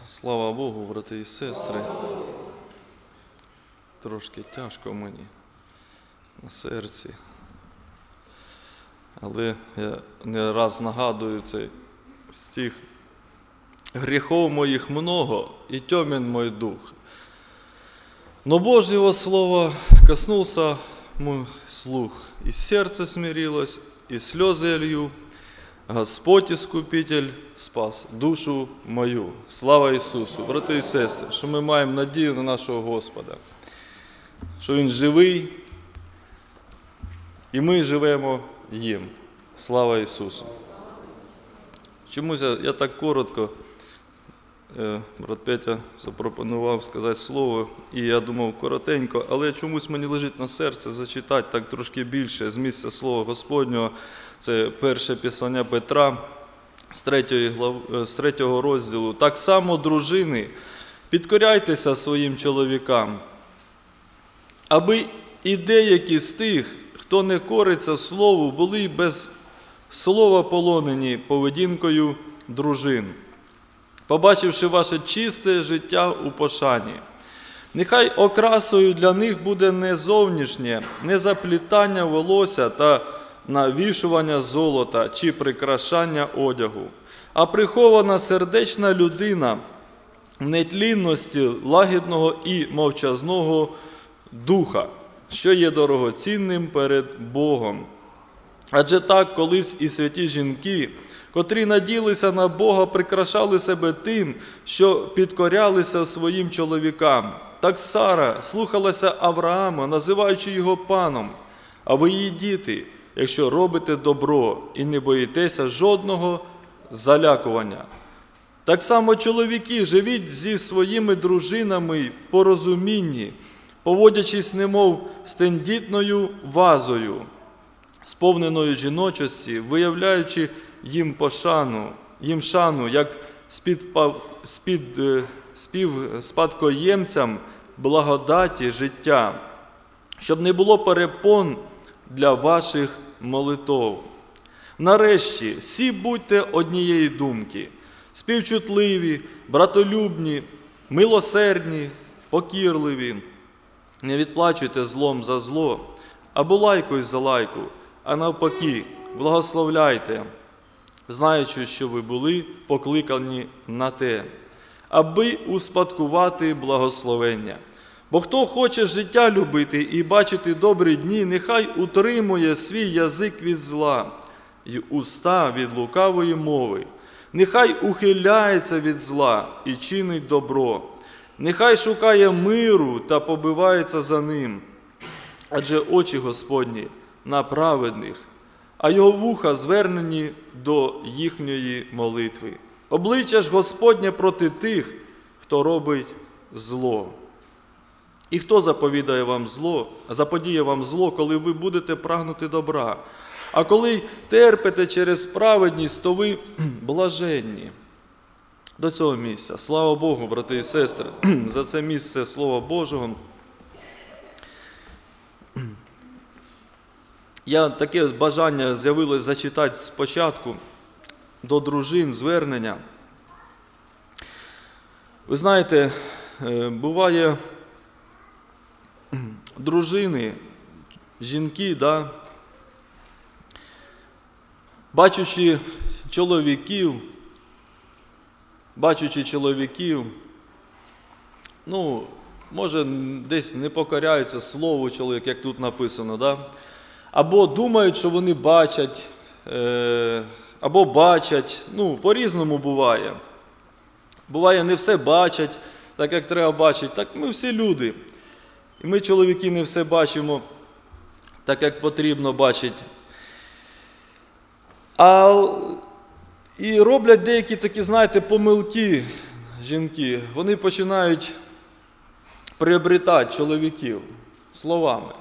Слава Богу, брати і сестри. Трошки тяжко мені на серці. Але я не раз нагадую цей стих. Гріхов моїх много, и темен мой дух. Но Божьего слова коснулся мой слух, и сердце смирилось, и слезы я лью. Господь Іскупитель спас душу мою. Слава Ісусу! Брати і сестри, що ми маємо надію на нашого Господа, що Він живий, і ми живемо їм. Слава Ісусу! Чомусь я так коротко, брат Петя запропонував сказати слово, і я думав коротенько, але чомусь мені лежить на серце зачитати так трошки більше з місця Слова Господнього. Це перше післання Петра з 3 розділу. Так само, дружини, підкоряйтеся своїм чоловікам, аби і деякі з тих, хто не кориться слову, були без слова полонені поведінкою дружин, побачивши ваше чисте життя у пошані. Нехай окрасою для них буде не зовнішнє, не заплітання волосся та навішування золота чи прикрашання одягу, а прихована сердечна людина в нетлінності лагідного і мовчазного духа, що є дорогоцінним перед Богом. Адже так колись і святі жінки, котрі наділися на Бога, прикрашали себе тим, що підкорялися своїм чоловікам. Так Сара слухалася Авраама, називаючи його паном, а ви її діти, якщо робите добро і не боїтеся жодного залякування. Так само чоловіки, живіть зі своїми дружинами в порозумінні, поводячись немов з тендітною вазою, сповненою жіночості, виявляючи їм шану, як співспадкоємцям благодаті життя, щоб не було перепон для ваших молитов. Нарешті, всі будьте однієї думки, співчутливі, братолюбні, милосердні, покірливі. Не відплачуйте злом за зло, або лайкою за лайку, а навпаки, благословляйте, знаючи, що ви були покликані на те, аби успадкувати благословення. Бо хто хоче життя любити і бачити добрі дні, нехай утримує свій язик від зла і уста від лукавої мови. Нехай ухиляється від зла і чинить добро. Нехай шукає миру та побивається за ним. Адже очі Господні на праведних, а його вуха звернені до їхньої молитви. Обличчя ж Господнє проти тих, хто робить зло. І хто заподіє вам зло, коли ви будете прагнути добра? А коли терпите через праведність, то ви блаженні. До цього місця. Слава Богу, брати і сестри, за це місце Слова Божого. Таке бажання з'явилось зачитати спочатку до дружин звернення. Ви знаєте, буває, дружини, жінки, бачачи чоловіків, може десь не покоряються слову чоловік, як тут написано, або думають, що вони бачать, або бачать, по-різному буває. Буває, не все бачать, так як треба бачити, так ми всі люди. І ми, чоловіки, не все бачимо так, як потрібно бачити. І роблять деякі такі, помилки жінки. Вони починають приобретати чоловіків словами.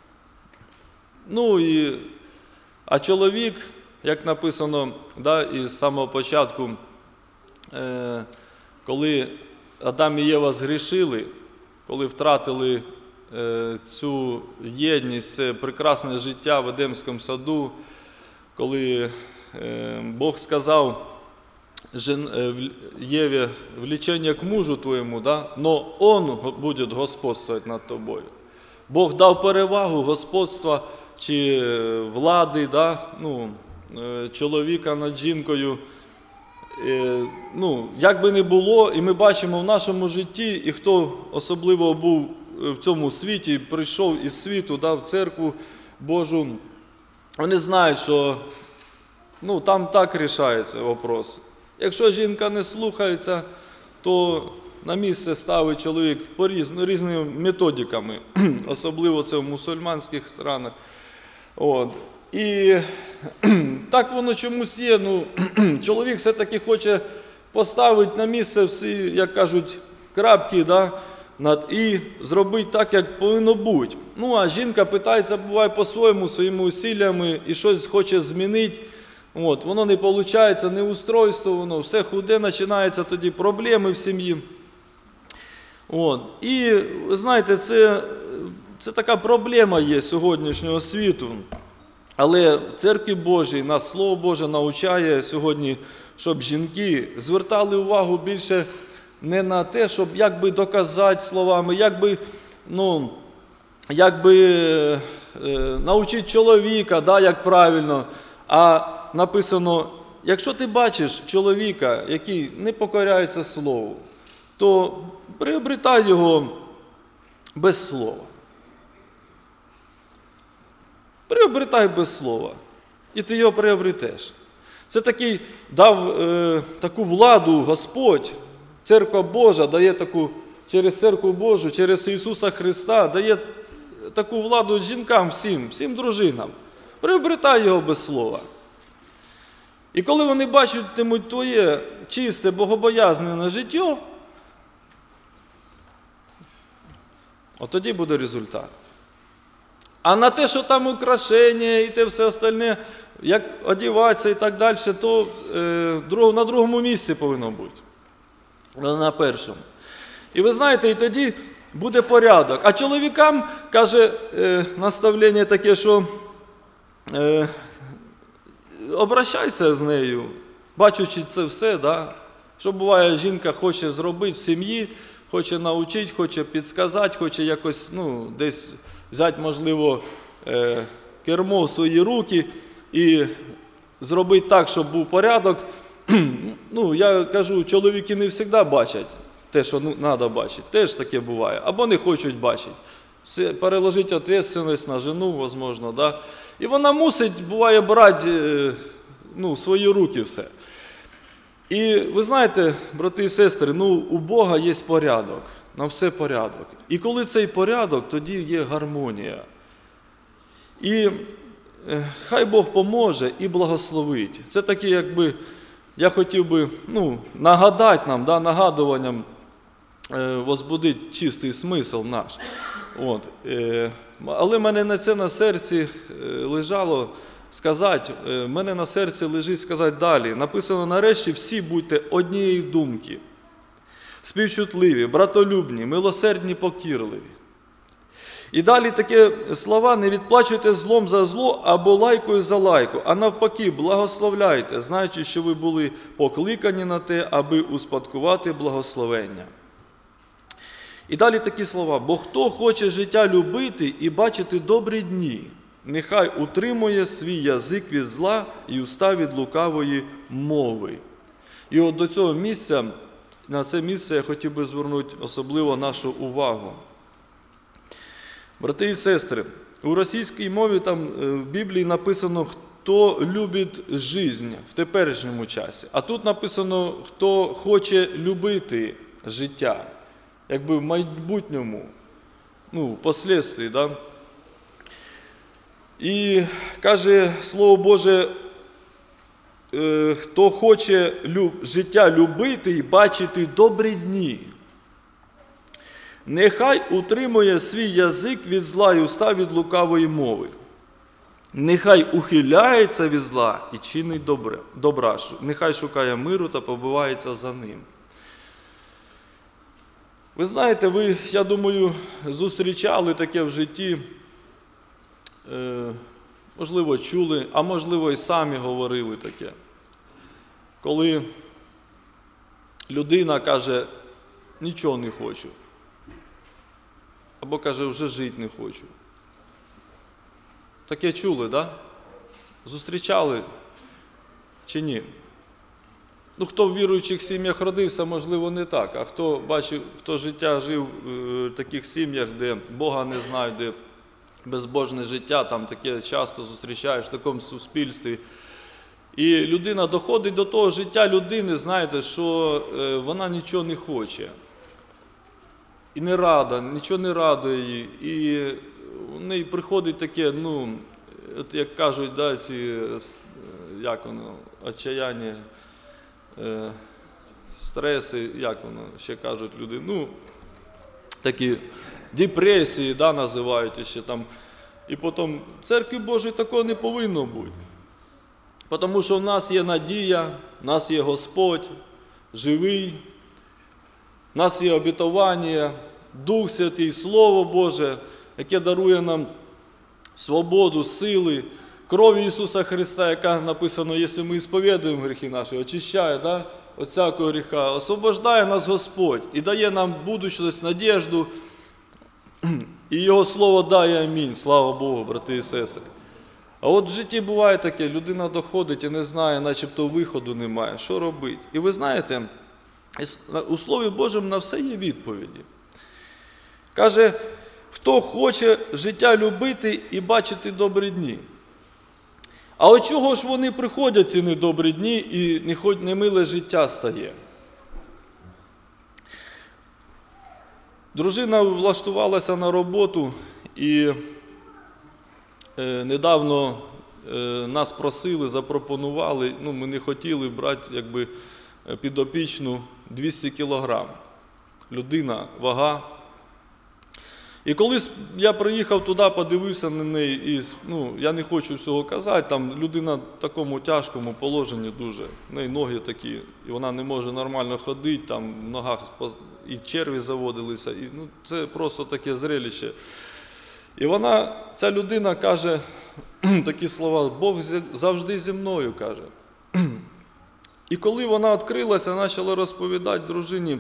А чоловік, як написано, із самого початку, коли Адам і Єва згрішили, коли втратили цю єдність, це прекрасне життя в Едемському саду, коли Бог сказав Еве влечение к мужу твоему, да, но он будет господствовать над тобою. Бог дав перевагу господства чи влади, да, чоловіка над жінкою. Як би не було, і ми бачимо в нашому житті, і хто особливо був в цьому світі, прийшов із світу, да, в церкву Божу, вони знають, що там так рішається вопрос. Якщо жінка не слухається, то на місце ставить чоловік по різними методиками, особливо це в мусульманських странах. І так воно чомусь є, чоловік все-таки хоче поставити на місце всі, як кажуть, крапки, да, і зробити так, як повинно бути. А жінка питається, буває, по-своєму, своїми усиллями і щось хоче змінити. Воно не виходить, не устройство, воно все худе, починаються тоді проблеми в сім'ї. І, ви знаєте, це така проблема є сьогоднішнього світу. Але в Церкві Божій нас Слово Боже навчає сьогодні, щоб жінки звертали увагу більше не на те, щоб якби доказати словами, якби навчити чоловіка, да, як правильно. А написано, якщо ти бачиш чоловіка, який не покоряється Слову, то приобретай його без слова. Приобретай без слова, і ти його приобретеш. Це дав таку владу Господь, Церква Божа дає таку, через Церкву Божу, через Ісуса Христа, дає таку владу жінкам всім дружинам. Приобретай його без слова. І коли вони бачитимуть твоє чисте, богобоязне життя, тоді буде результат. А на те, що там украшення і те все остальне, як одягатися і так далі, то на другому місці повинно бути, на першому. І ви знаєте, і тоді буде порядок. А чоловікам, каже, наставлення таке, що обращайся з нею, бачучи це все, да? Що буває, жінка хоче зробити в сім'ї, хоче навчити, хоче підказати, хоче якось десь взяти, можливо, кермо в свої руки і зробити так, щоб був порядок. Я кажу, чоловіки не завжди бачать те, що треба бачити. Теж таке буває. Або не хочуть бачити. Переложити відповідальність на жіну, можливо, да? І вона мусить, буває, брати в свої руки все. І ви знаєте, брати і сестри, у Бога є порядок, на все порядок. І коли цей порядок, тоді є гармонія. І хай Бог поможе і благословить. Це таке, якби, я хотів би нагадати нам, да, нагадуванням возбудити чистий смисл наш. Але в мене на серці лежало сказати, в мене на серці лежить сказати далі. Написано, нарешті всі будьте однієї думки, співчутливі, братолюбні, милосердні, покірливі. І далі такі слова: не відплачуйте злом за зло або лайкою за лайку, а навпаки, благословляйте, знаючи, що ви були покликані на те, аби успадкувати благословення. І далі такі слова: бо хто хоче життя любити і бачити добрі дні, нехай утримує свій язик від зла і уста від лукавої мови. І от до цього місця, на це місце я хотів би звернути особливо нашу увагу. Брати і сестри, у російській мові там в Біблії написано, хто любить життя в теперішньому часі. А тут написано, хто хоче любити життя, якби в майбутньому, впоследствии, да? І каже Слово Боже, хто хоче життя любити і бачити добрі дні, нехай утримує свій язик від зла і уста від лукавої мови. Нехай ухиляється від зла і чинить добра, нехай шукає миру та побивається за ним. Ви знаєте, ви, я думаю, зустрічали таке в житті, можливо, чули, а можливо і самі говорили таке. Коли людина каже, нічого не хочу. Або каже, вже жити не хочу. Таке чули, да? Зустрічали чи ні? Ну, хто в віруючих сім'ях родився, можливо, не так. А хто бачив, хто життя жив в таких сім'ях, де Бога не знають, де безбожне життя, там таке часто зустрічаєш в такому суспільстві. І людина доходить до того життя людини, знаєте, що вона нічого не хоче. І не рада, нічого не радує її. І в неї приходить таке, ну, от як кажуть, да, ці, як воно, отчаяння, стреси, як воно, ще кажуть люди, ну, такі депресії, да, називають ще там. І потім, в Церкві Божій такого не повинно бути. Тому що в нас є надія, в нас є Господь, живий, в нас є обітування, Дух Святий, Слово Боже, яке дарує нам свободу, сили, кров Ісуса Христа, яка написано, якщо ми сповідуємо гріхи наші, очищає, да, від всякого гріха, освобождає нас Господь і дає нам будучність, надіжду, і Його Слово дає амінь, слава Богу, брати і сестри. А от в житті буває таке, людина доходить і не знає, начебто виходу немає, що робити. І ви знаєте, у Слові Божому на все є відповіді. Каже, хто хоче життя любити і бачити добрі дні. А от чого ж вони приходять, ці недобрі дні, і немиле життя стає? Дружина влаштувалася на роботу, і недавно нас просили, запропонували, ну ми не хотіли брати якби підопічну 200 кілограм. Людина, вага. І коли я приїхав туди, подивився на неї, і, ну, я не хочу всього казати, там людина в такому тяжкому положенні дуже, в неї ноги такі, і вона не може нормально ходити, там в ногах і черві заводилися, і, ну, це просто таке зрелище. І вона, ця людина каже такі слова, Бог завжди зі мною, каже. І коли вона відкрилася, почала розповідати дружині,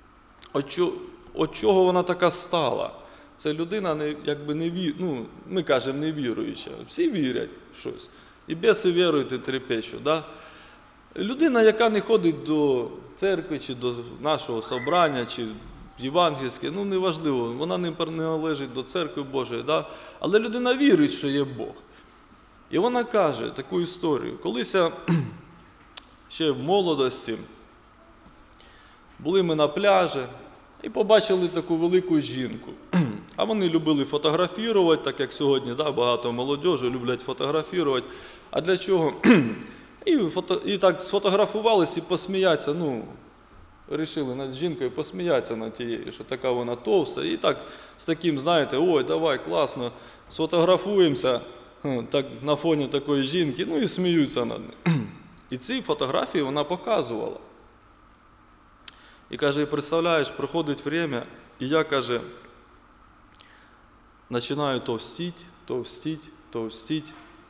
от чого вона така стала. Це людина, якби ну, ми кажемо, невіруюча. Всі вірять в щось. І біси вірують і трепещуть. Да? Людина, яка не ходить до церкви, чи до нашого собрання, чи євангельське, ну неважливо, вона не належить до церкви Божої. Да? Але людина вірить, що є Бог. І вона каже таку історію. Колись ще в молодості були ми на пляжі і побачили таку велику жінку. А вони любили фотографувати, так як сьогодні, да, багато молодіжі люблять фотографувати. А для чого? І так сфотографувалися і посміятися, ну, вирішили над жінкою посміятися над тією, що така вона товста. І так з таким, знаєте, ой, давай, класно, сфотографуємося так, на фоні такої жінки, ну і сміються над нею. І ці фотографії вона показувала. І каже, представляєш, проходить время, і я, каже, починаю товстіть.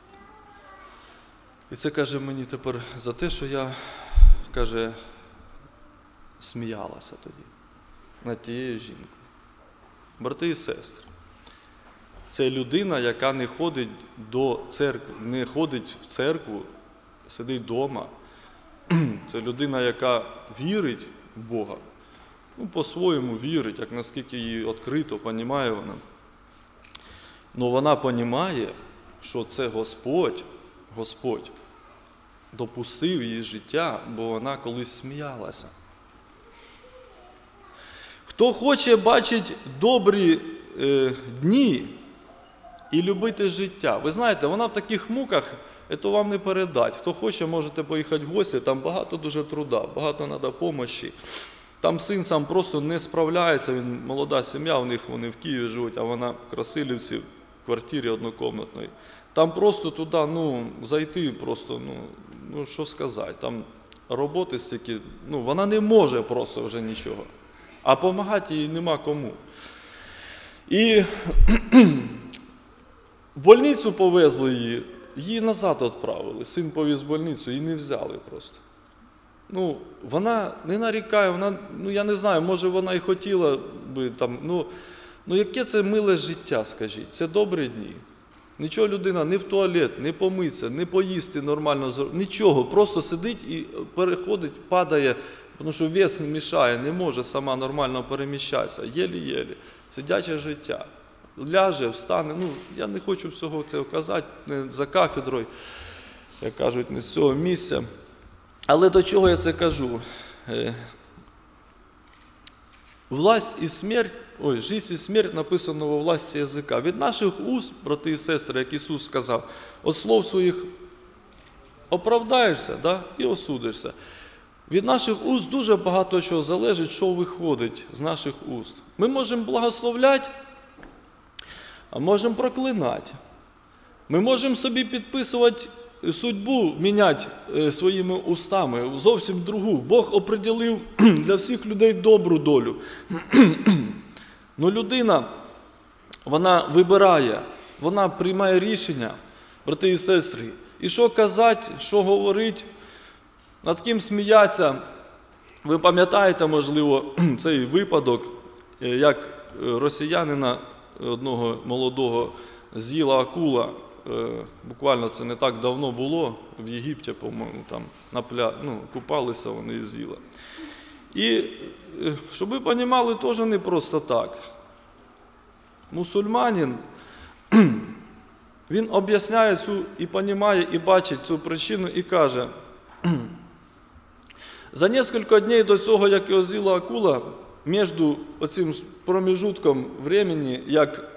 І це, каже, мені тепер за те, що я, каже, сміялася тоді над тією жінкою. Брати і сестри, це людина, яка не ходить до церкви, не ходить в церкву, сидить вдома. Це людина, яка вірить в Бога. Ну, по-своєму вірить, як наскільки її відкрито, розуміє вона. Но вона розуміє, що це Господь допустив її життя, бо вона колись сміялася. Хто хоче бачити добрі дні і любити життя, ви знаєте, вона в таких муках, це вам не передати. Хто хоче, можете поїхати в гості, там багато дуже труда, багато треба допомоги. Там син сам просто не справляється, він молода сім'я, вони в Києві живуть, а вона в Красилівці, в квартирі однокомнатної. Там просто туди, ну, зайти просто, ну, що сказати, там роботи стільки, ну, вона не може просто вже нічого. А допомагати їй нема кому. І в больницю повезли її назад відправили. Син повіз в больницю, її не взяли просто. вона не нарікає, вона, я не знаю, може вона і хотіла би там, яке це миле життя, скажіть, це добрі дні. Нічого людина не в туалет, не помиться, не поїсти нормально, нічого, просто сидить і переходить, падає, тому що вес не мішає, не може сама нормально переміщатися, єлі-єлі, сидяче життя. Ляже, встане, я не хочу всього цього казати, не за кафедрою, як кажуть, не з цього місця. Але до чого я це кажу? Жизнь і смерть написано во власті язика. Від наших уст, брати і сестри, як Ісус сказав, від слов своїх оправдаєшся, і осудишся. Від наших уст дуже багато чого залежить, що виходить з наших уст. Ми можемо благословляти, а можемо проклинати. Ми можемо собі підписувати судьбу, міняти своїми устами, зовсім другу. Бог оприділив для всіх людей добру долю. Но людина, вона вибирає, вона приймає рішення, брати і сестри. І що казати, що говорити, над ким сміятися. Ви пам'ятаєте, можливо, цей випадок, як росіянина одного молодого з'їла акула. Буквально це не так давно було, в Єгипті, по-моєму, там купалися вони і з'їла. І, щоб ви розуміли, теж не просто так. Мусульманин, він об'ясняє цю, і розуміє, і бачить цю причину, і каже, за кілька днів до цього, як його з'їла акула, між оцим проміжутком времени, як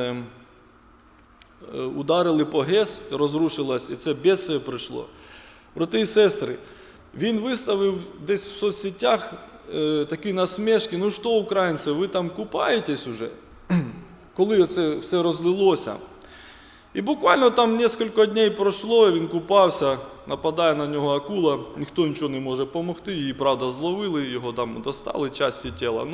ударили по ГЕС, розрушилось, і це бедствие прийшло. Брати і сестри, він виставив десь в соцсетях такі насмішки, що, українці, ви там купаєтесь уже, коли це все розлилося. І буквально там кілька днів пройшло, він купався, нападає на нього акула, ніхто нічого не може допомогти, її, правда, зловили, його там достали, часті тіла.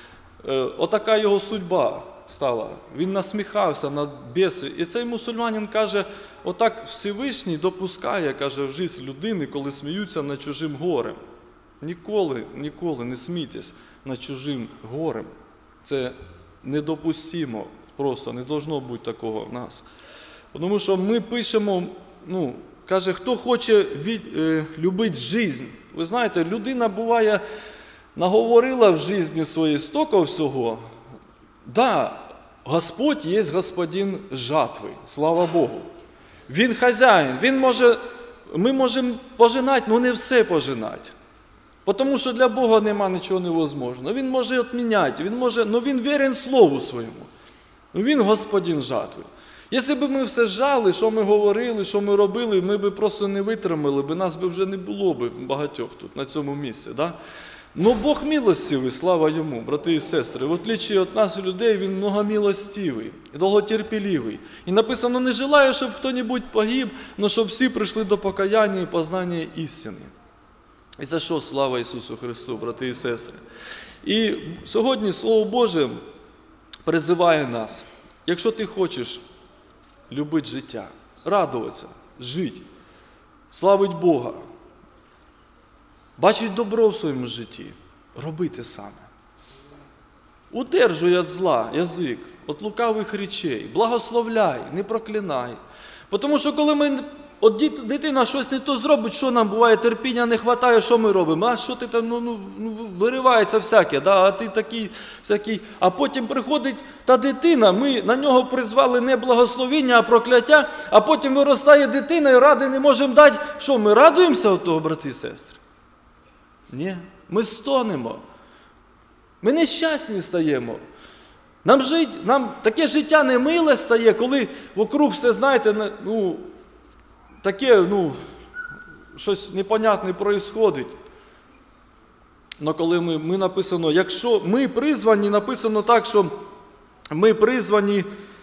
Отака його судьба стала. Він насміхався над біси. І цей мусульманин каже, отак Всевишній допускає, каже, в життя людини, коли сміються над чужим горем. Ніколи не смійтесь над чужим горем. Це недопустимо, просто не должно бути такого в нас. Тому що ми пишемо, каже, хто хоче любити життя. Ви знаєте, людина буває, наговорила в житті своїй стільки всього. Да, Господь є Господин жатви, слава Богу. Він хазяїн, ми можемо пожинати, але не все пожинати. Тому що для Бога нема нічого невозможного. Він може відміняти, він вірен Слову своєму. Він Господин жатви. Якщо б ми все жали, що ми говорили, що ми робили, ми б просто не витримали, нас б вже не було б багатьох тут, на цьому місці. Да? Но Бог милостивий, слава Йому, брати і сестри. В отличие від нас, людей, Він многомилостивий, довготерпеливий. І написано, не желаю, щоб хто-небудь погиб, но щоб всі прийшли до покаяння і познання істини. І за що слава Ісусу Христу, брати і сестри. І сьогодні Слово Боже призиває нас, якщо ти хочеш любити життя, радуватися, жити, славити Бога, бачить добро в своєму житті, роби те саме. Удержуй від зла язик, від лукавих речей, благословляй, не проклинай. Тому що коли дитина щось не то зробить, що нам буває, терпіння не вистачає, що ми робимо? А що ти там, виривається всяке, а ти такий, всякий. А потім приходить та дитина, ми на нього призвали не благословіння, а прокляття, а потім виростає дитина і ради не можемо дати. Що, ми радуємося від того, брати і сестри? Ні, ми стонемо. Ми нещасні стаємо. Нам таке життя немиле стає, коли вокруг все, знаєте, таке, щось непонятне происходить. Но коли ми написано, якщо ми призвані, написано так, що ми призвані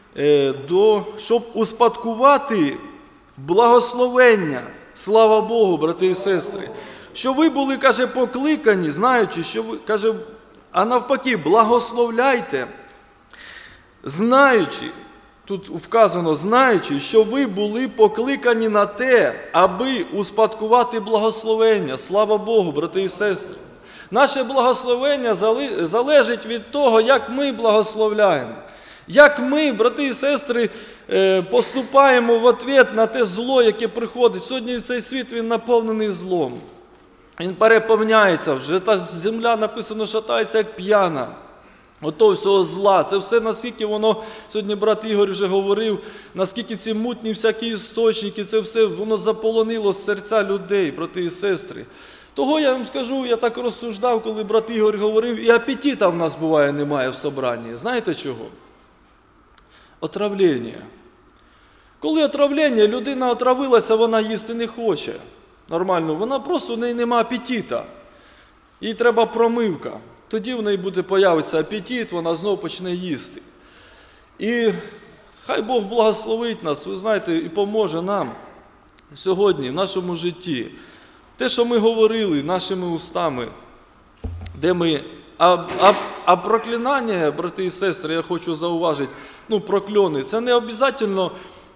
щоб успадкувати благословення. Слава Богу, брати і сестри. Що ви були, каже, покликані, знаючи, що ви, каже, а навпаки, благословляйте, знаючи, тут вказано, знаючи, що ви були покликані на те, аби успадкувати благословення. Слава Богу, брати і сестри. Наше благословення залежить від того, як ми благословляємо. Як ми, брати і сестри, поступаємо в ответ на те зло, яке приходить. Сьогодні цей світ, він наповнений злом. Він переповняється вже. Та земля, написано, шатається, як п'яна. Ото всього зла. Це все, наскільки воно, сьогодні брат Ігор вже говорив, наскільки ці мутні всякі істочники, це все, воно заполонило серця людей, брати і сестри. Того я вам скажу, я так розсуждав, коли брат Ігор говорив, і апетита в нас буває немає в собранні. Знаєте чого? Отравлення. Коли отравлення, людина отравилася, вона їсти не хоче. Нормально, вона просто, в неї немає апетита. Їй треба промивка. Тоді в неї буде появитися апетит, вона знову почне їсти. І хай Бог благословить нас, ви знаєте, і поможе нам сьогодні, в нашому житті. Те, що ми говорили нашими устами, де ми... А проклинання, брати і сестри, я хочу зауважити, прокльони, це не обов'язково,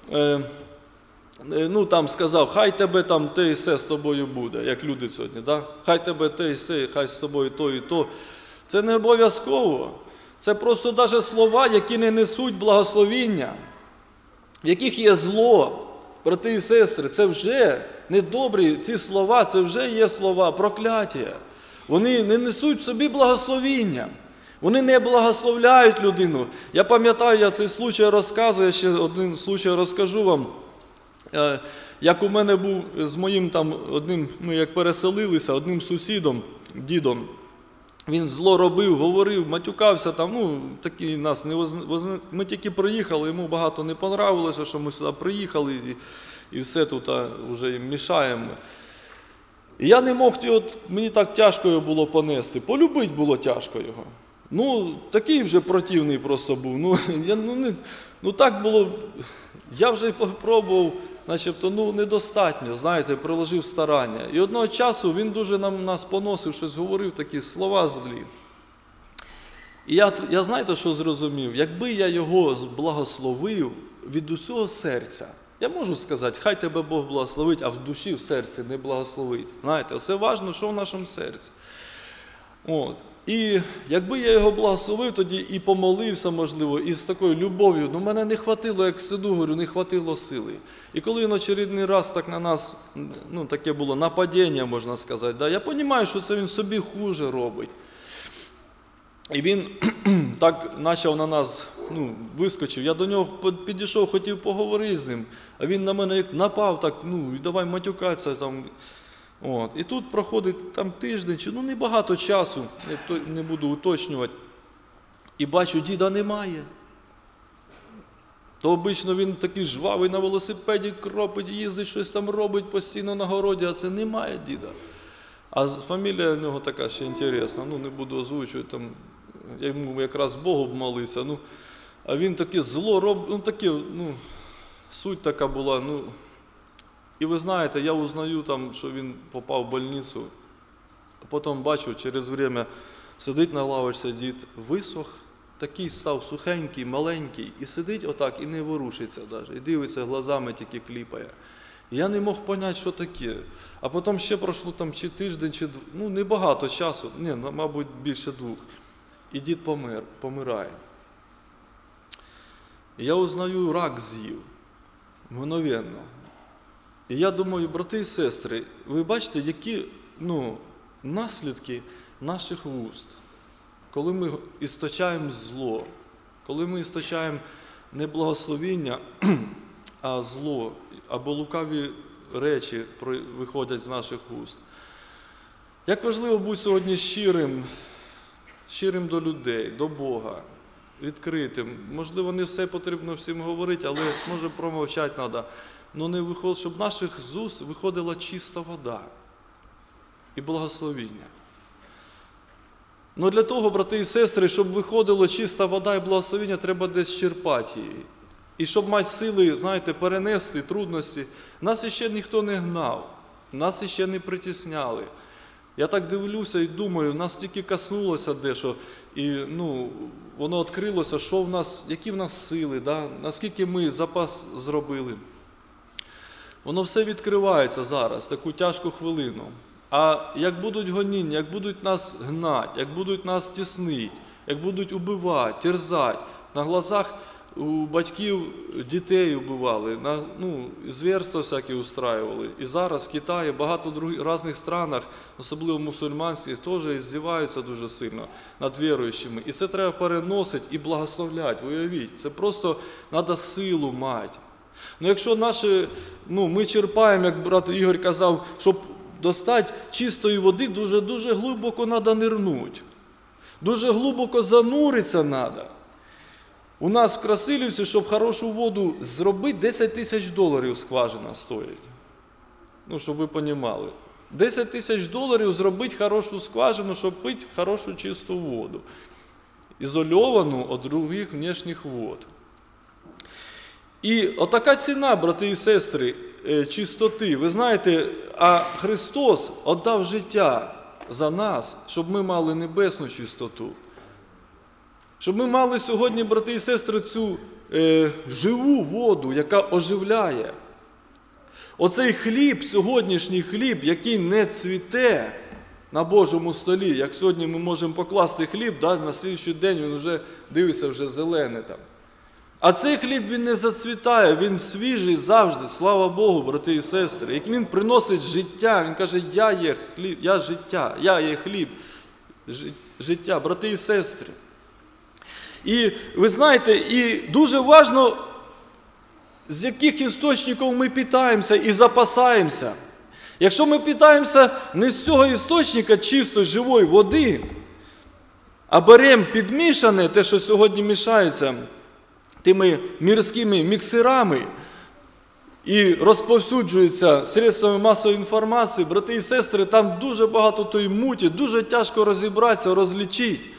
там сказав, хай тебе там те і се з тобою буде, як люди сьогодні, да? Хай тебе те і се, хай з тобою то і то. Це не обов'язково. Це просто навіть слова, які не несуть благословіння, в яких є зло, брати і сестри, це вже недобрі, ці слова, це вже є слова прокляття. Вони не несуть в собі благословіння. Вони не благословляють людину. Я пам'ятаю, я цей случай розказую, ще один случай розкажу вам. Як у мене був з моїм там одним, ми як переселилися, одним сусідом, дідом. Він зло робив, говорив, матюкався там, такі нас не ми тільки приїхали, йому багато не понравилося, що ми сюди приїхали і все тут вже їм мішаємо. І я не мог, мені так тяжко його було понести, полюбити було тяжко його. Такий вже противний просто був, так було, я вже попробував, начебто, недостатньо, знаєте, приложив старання. І одного часу він дуже нас поносив, щось говорив, такі слова злі. І я знаєте, що зрозумів? Якби я його благословив від усього серця, я можу сказати, хай тебе Бог благословить, а в душі, в серці не благословить. Знаєте, оце важливо, що в нашому серці. І якби я його благословив тоді і помолився, можливо, і з такою любов'ю, мене не хватило, як сину, говорю, не хватило сили. І коли він очередний раз так на нас, таке було нападіння, можна сказати, я розумію, що це він собі хуже робить. І він так почав на нас, вискочив. Я до нього підійшов, хотів поговорити з ним, а він на мене як напав, так, і давай матюкатися там. І тут проходить там тиждень, чи небагато часу, я не буду уточнювати, і бачу, діда немає. То обично він такий жвавий на велосипеді кропить, їздить, щось там робить постійно на городі, а це немає діда. А фамілія в нього така ще інтересна, не буду озвучувати, там, я йому якраз Богу молився, а він таке зло робить, суть така була, І ви знаєте, я узнаю, що він попав в больницю, а потім бачу, через время сидить на лавочці дід, висох, такий став сухенький, маленький, і сидить отак, і не ворушиться навіть, і дивиться, глазами тільки кліпає. І я не мог зрозуміти, що таке. А потім ще пройшло чи тиждень, чи небагато часу, мабуть, більше 2. І дід помирає. І я узнаю, рак з'їв, мгновенно. І я думаю, брати і сестри, ви бачите, які наслідки наших вуст, коли ми істочаємо зло, коли ми істочаємо не благословіння, а зло, або лукаві речі виходять з наших вуст. Як важливо бути сьогодні щирим до людей, до Бога, відкритим. Можливо, не все потрібно всім говорити, але може промовчати треба. Щоб з наших уст виходила чиста вода і благословіння. Для того, брати і сестри, щоб виходила чиста вода і благословіння, треба десь черпати її. І щоб мати сили, знаєте, перенести трудності, нас іще ніхто не гнав, нас іще не притісняли. Я так дивлюся і думаю, нас тільки коснулося дещо, і воно відкрилося, що в нас, які в нас сили, наскільки ми запас зробили. Воно все відкривається зараз, в таку тяжку хвилину. А як будуть гоніння, як будуть нас гнати, як будуть нас тіснити, як будуть убивати, терзати, на глазах у батьків дітей убивали, звірства всякі устраювали. І зараз в Китаї, багато різних странах, особливо мусульманських, теж здіваються дуже сильно над віруючими. І це треба переносити і благословляти, уявіть. Це просто треба силу мати. Якщо ми черпаємо, як брат Ігор казав, щоб достати чистої води, дуже глибоко треба нирнути. Дуже глибоко зануритися треба. У нас в Красилівці, щоб хорошу воду зробити, $10 000 скважина стоїть. Щоб ви розуміли. $10 000 зробити хорошу скважину, щоб пити хорошу чисту воду. Ізольовану від других внешніх вод. І отака ціна, брати і сестри, чистоти. Ви знаєте, а Христос віддав життя за нас, щоб ми мали небесну чистоту. Щоб ми мали сьогодні, брати і сестри, цю живу воду, яка оживляє. Оцей хліб, сьогоднішній хліб, який не цвіте на Божому столі, як сьогодні ми можемо покласти хліб, на слідчий день він вже, дивиться, вже зелений там. А цей хліб, він не зацвітає, він свіжий завжди, слава Богу, брати і сестри. Як він приносить життя, він каже, я є хліб, я життя, я є хліб, життя, брати і сестри. І ви знаєте, і дуже важливо, з яких істочників ми питаємося і запасаємося. Якщо ми питаємося не з цього істочника чистої, живої води, а беремо підмішане, те, що сьогодні мішається тими мирськими міксерами і розповсюджується средствами масової інформації, брати і сестри, там дуже багато тої муті, дуже тяжко розібратися, розлічити.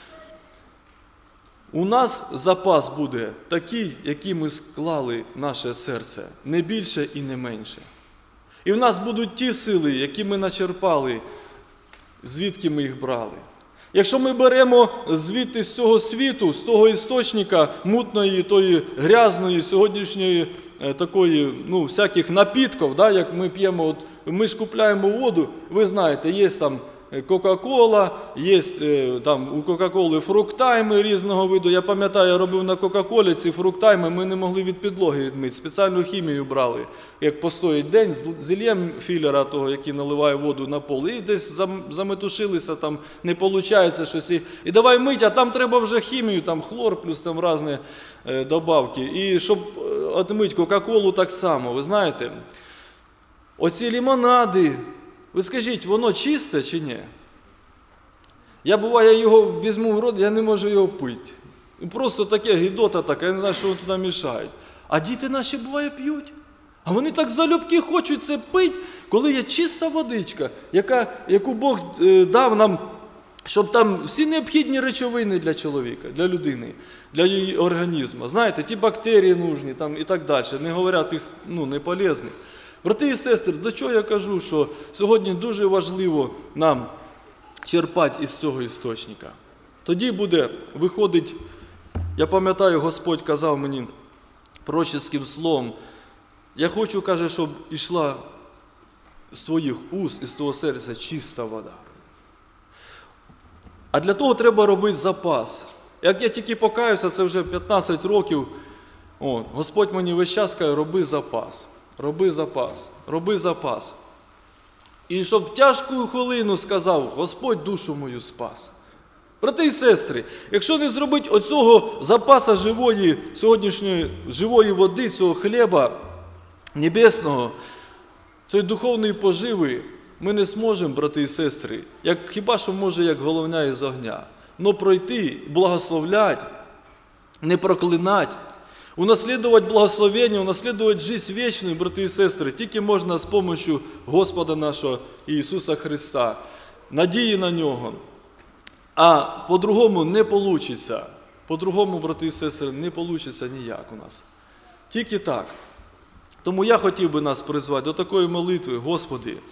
У нас запас буде такий, який ми склали в наше серце, не більше і не менше. І в нас будуть ті сили, які ми начерпали, звідки ми їх брали. Якщо ми беремо звідти з цього світу, з того істочника мутної, тої грязної, сьогоднішньої такої, всяких напітків, як ми п'ємо, ми ж купляємо воду, ви знаєте, є там Кока-Кола, є там у Кока-Коли фруктайми різного виду. Я пам'ятаю, я робив на Кока-Колі ці фруктайми, ми не могли від підлоги відмити, спеціальну хімію брали. Як постоїть день з ільєм філера того, який наливає воду на пол, і десь заметушилися, там не виходить щось. І давай мить, а там треба вже хімію, там хлор плюс там різні добавки. І щоб відмити Кока-Колу так само, ви знаєте, оці лимонади, ви скажіть, воно чисте чи ні? Я, буває, його візьму в рот, я не можу його пити. Просто таке гидота така, я не знаю, що вони туди мішають. А діти наші, буває, п'ють. А вони так залюбки хочуть це пити, коли є чиста водичка, яку Бог дав нам, щоб там всі необхідні речовини для чоловіка, для людини, для її організму. Знаєте, ті бактерії нужні там, і так далі, не говорять їх не полезні. Брати і сестри, до чого я кажу, що сьогодні дуже важливо нам черпати із цього істочника. Тоді буде виходить, я пам'ятаю, Господь казав мені пророческим словом, я хочу, каже, щоб йшла з твоїх уст, із твого серця чиста вода. А для того треба робити запас. Як я тільки покаюся, це вже 15 років, Господь мені весь час каже, роби запас. Роби запас, роби запас. І щоб в тяжку хвилину сказав, Господь душу мою спас. Брати і сестри, якщо не зробити оцього запаса живої, сьогоднішньої живої води, цього хліба небесного, цієї духовної поживи, ми не зможемо, брати і сестри, хіба що може, як головня із огня, но пройти, благословляти, не проклинати, унаследовать благословение, унаследовать жизнь вечную, брати і сестри, тільки можна з допомогою Господа нашого Ісуса Христа, надії на Нього. А по-другому не вийде. По-другому, брати і сестри, не вийде ніяк у нас. Тільки так. Тому я хотів би нас призвати до такої молитви, Господи,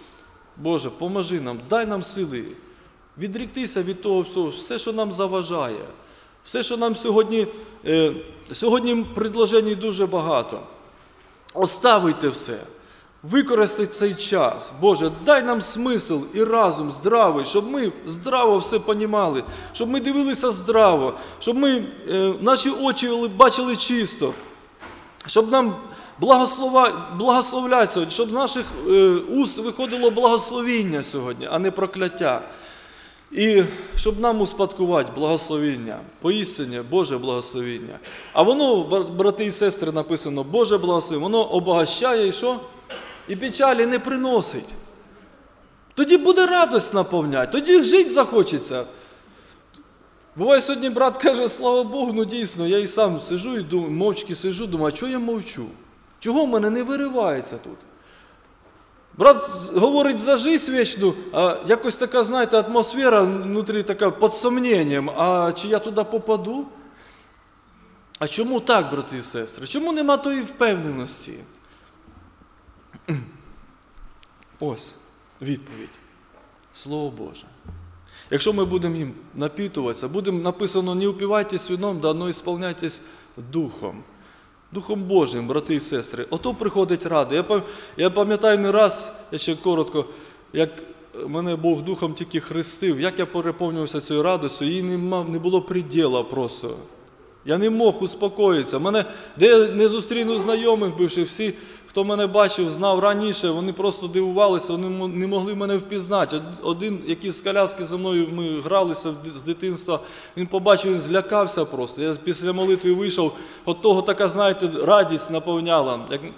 Боже, поможи нам, дай нам сили відріктися від того всього, все, що нам заважає, все, що нам сьогодні предложень дуже багато. Оставити все, використати цей час. Боже, дай нам смисл і разум здравий, щоб ми здраво все понімали, щоб ми дивилися здраво, щоб наші очі бачили чисто, щоб нам благословляти сьогодні, щоб з наших уст виходило благословіння сьогодні, а не прокляття. І щоб нам успадкувати благословіння, поістині Боже благословіння. А воно, брати і сестри, написано, Боже благословіння, воно обогащає і що? І печалі не приносить. Тоді буде радость наповняти, тоді жити захочеться. Буває, сьогодні брат каже, слава Богу, ну дійсно, я і сам сижу і думаю, мовчки сижу, думаю, а чого я мовчу? Чого в мене не виривається тут? Брат говорить за жизнь вічну, а якось така, знаєте, атмосфера внутрі така під сумнінням, а чи я туди попаду? А чому так, брати і сестри? Чому нема тої впевненості? Ось відповідь. Слово Боже. Якщо ми будемо їм напитуватися, будемо написано, не упивайтесь вином, да, но ісполняйтесь Духом. Духом Божим, брати і сестри. Ото приходить рада. Я пам'ятаю не раз, я ще коротко, як мене Бог Духом тільки хрестив, як я переповнювався цією радістю, їй не було приділа просто. Я не мог успокоїтися. Де я не зустріну знайомих бивших, всі, хто мене бачив, знав раніше, вони просто дивувалися, вони не могли мене впізнати. Один, який з коляски зі мною, ми гралися з дитинства, він побачив, він злякався просто. Я після молитви вийшов, от того така, знаєте, радість наповняла.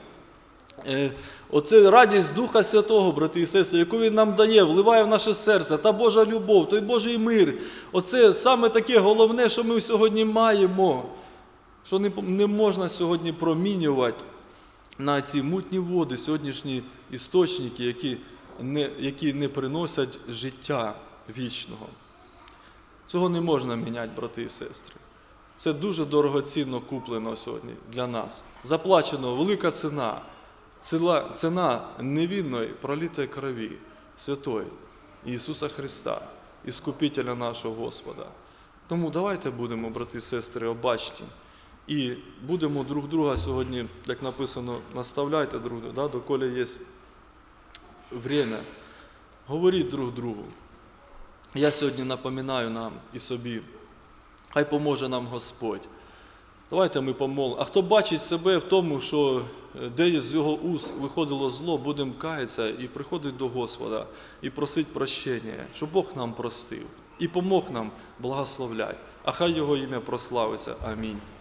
Оце радість Духа Святого, брати і сестри, яку Він нам дає, вливає в наше серце, та Божа любов, той Божий мир. Оце саме таке головне, що ми сьогодні маємо, що не можна сьогодні промінювати на ці мутні води, сьогоднішні істочники, які не приносять життя вічного. Цього не можна міняти, брати і сестри. Це дуже дорогоцінно куплено сьогодні для нас. Заплачено велика ціна. Ціна невинної пролитої крові Святої Ісуса Христа, Іскупителя нашого Господа. Тому давайте будемо, брати і сестри, обачні. І будемо друг друга сьогодні, як написано, наставляйте друг друга, да, доколи є время. Говоріть друг другу. Я сьогодні напоминаю нам і собі, хай поможе нам Господь. Давайте ми помолимо. А хто бачить себе в тому, що де з його уст виходило зло, будемо каятися і приходити до Господа, і просити прощення, щоб Бог нам простив і помог нам благословляти. А хай Його ім'я прославиться. Амінь.